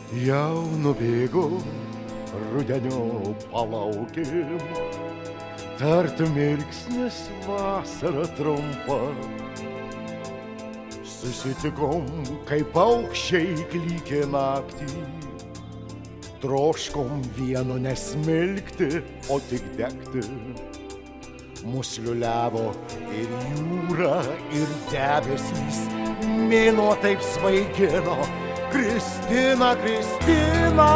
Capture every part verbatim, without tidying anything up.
Jau nubėgo rudenio palaukim, tartum mirksnis vasara trumpa. Susitikom, kaip paukščiai klykė naktį, troškom vieno nesmilkti, o tik degti. Mus liuliavo ir jūra, ir debesys, mėnuo taip svaigino. Kristina, Kristina.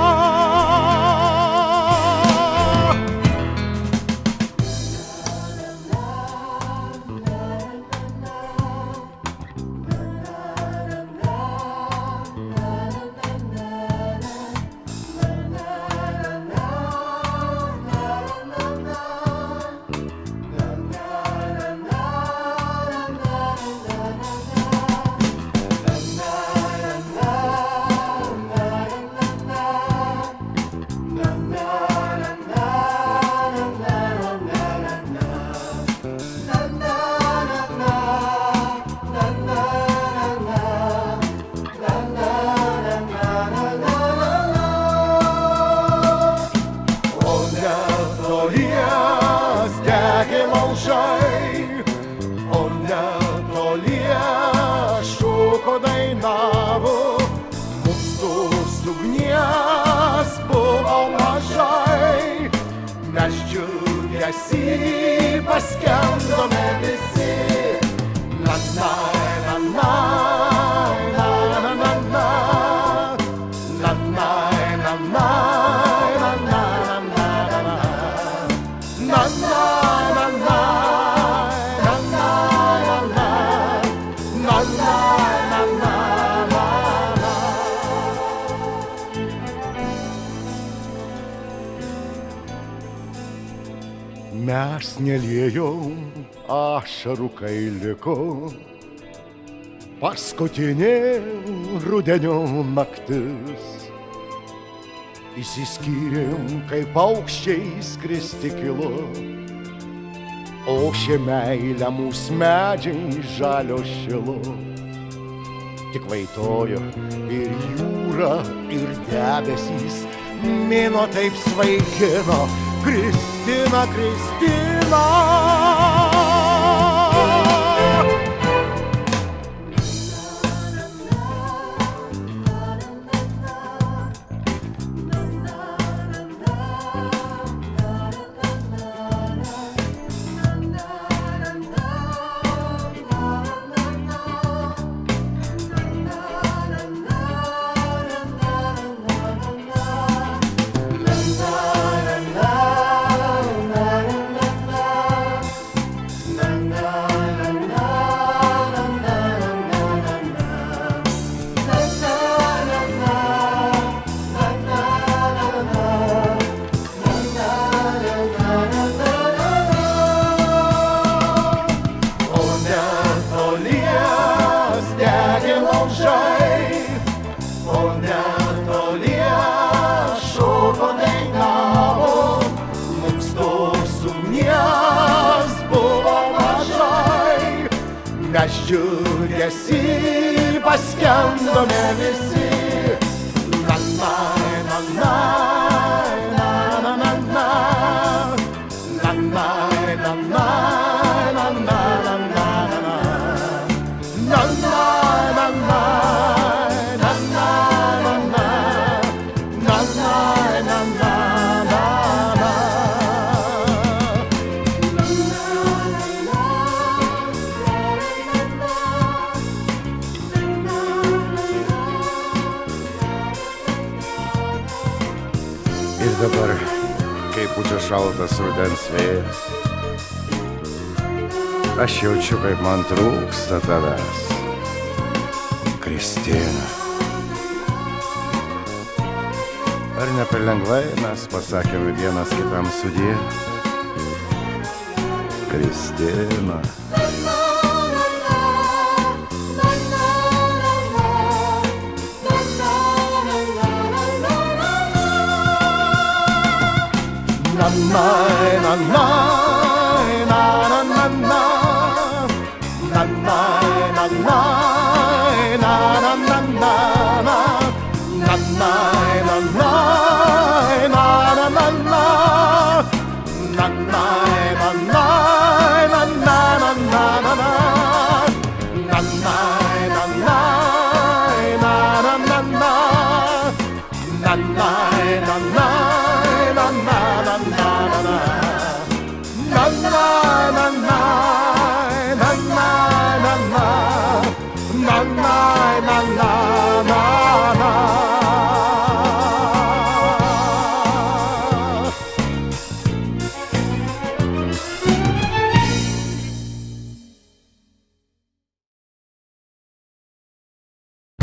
O netolie šūko dainavo, mums tos ugnies buvo mažai, mes džiugesį paskendome visi. Na, na, na, na, na, na, na, na, na, na, na, na. Mes neliejom ašarų, kai liko paskutinė rudenio naktis. Išsiskyrėm, kai paukščiai skristi kilo, o šią meilę mūsų medžiai žalio šilo. Tik vaitojo ir jūra, ir debesys, mėnuo taip svaigino. Kristina, Kristina. Mes džiugesį paskendome visi. Na, na, na, na, na, na, na, na, na, na, na, na, na, na, na, na, na, na. Ir dabar, kai pučia šaltas rudens vėjas, aš jaučiu, kaip man trūksta tavęs, Kristina. Ar ne per lengvai mes pasakėme vienas kitam sudie, Kristina? Na, na, na, na, na, na, na, na, na, na, na, na, na, na, na, na, na, na, na. banda.